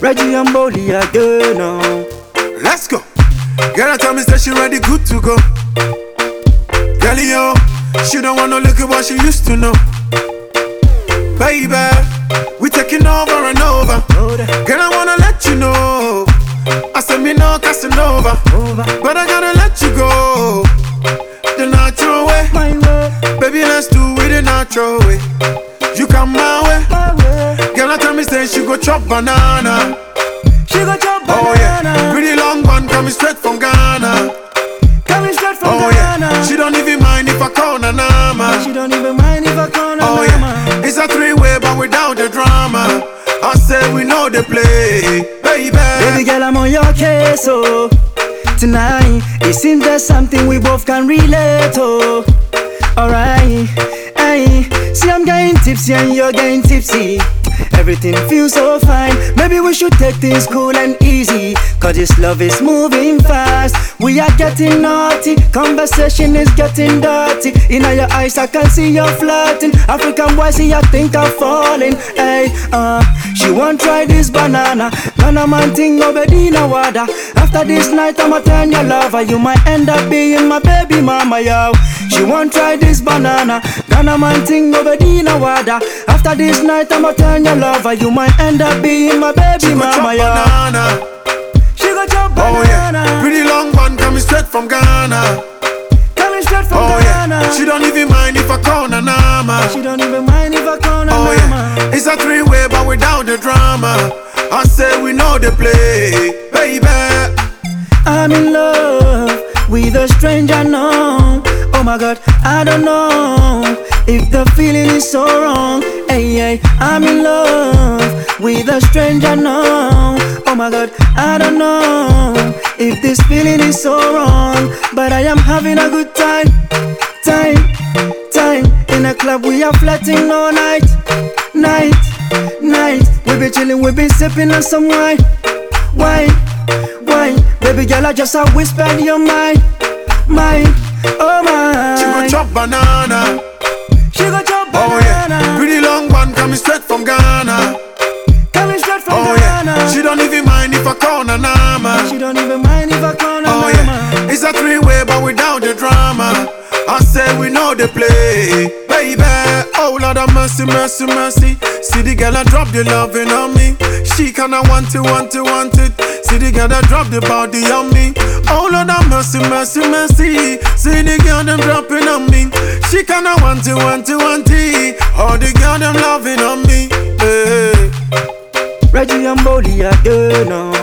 Reggie and Bolly again now. Let's go. Girl, tell me that she ready, good to go. Girl, yo, she don't wanna look at what she used to know. Baby, we taking over and over. Girl, I wanna let you know. I said me no Casanova, but I gotta let you go the natural way. Baby, let's do it the natural way. You come my way. Girl, I tell me say she go chop banana. She go chop banana. Oh yeah, pretty long one coming straight from Ghana. Coming straight from Oh Ghana. yeah, she don't even mind if I call her Nama. She don't even mind if I call her Oh yeah, it's a three-way but without the drama. I said we know the play, baby. Baby girl, I'm on your case, oh. Tonight, it seems there's something we both can relate to. Alright, hey, see I'm getting tipsy and you're getting tipsy. Everything feels so fine. Maybe we should take things cool and easy, cause this love is moving fast. We are getting naughty, conversation is getting dirty. In your eyes I can see you're flirting. African boy, see I think I'm falling. Hey, she won't try this banana. Ghana man thing nobody no water. After this night I'ma turn your lover. You might end up being my baby mama, yo. She won't try this banana. Ghana man thing nobody no water. After this night I'ma turn your lover. You might end up being my baby mama, yo. Banana. She go chop banana. Oh yeah, pretty long one coming straight from Ghana. Coming straight from Oh Ghana. yeah, she don't even mind if I call her Nama. She don't even mind if I call her Oh mama. yeah, it's a three-way but without the drama. I say we know the play, baby. I'm in love with a stranger now. Oh my God, I don't know if the feeling is so wrong. Hey, hey, I'm in love with a stranger now. Oh my God, I don't know if this feeling is so wrong, but I am having a good time. In a club we are flirting all night. We be chilling, we be sipping on some wine. Baby girl, I just a whisper in your mind. Oh my. She go chop banana. She go chop Oh banana. yeah, pretty long one coming straight from Ghana. Coming straight from Oh Ghana. yeah, she don't even mind if I call her Nama. She don't even mind if I call her Oh mama. yeah, it's a three-way but without the drama. I say we know the play, baby. Oh Lord have mercy, mercy, mercy. See the girl I drop the loving on me. She kinda want it. See the girl that drop the body on me. Oh Lord have mercy, mercy, mercy. See the girl them dropping on me. She kinda want it. Oh the girl them loving on me. Hey. Reggie and Bolly again now.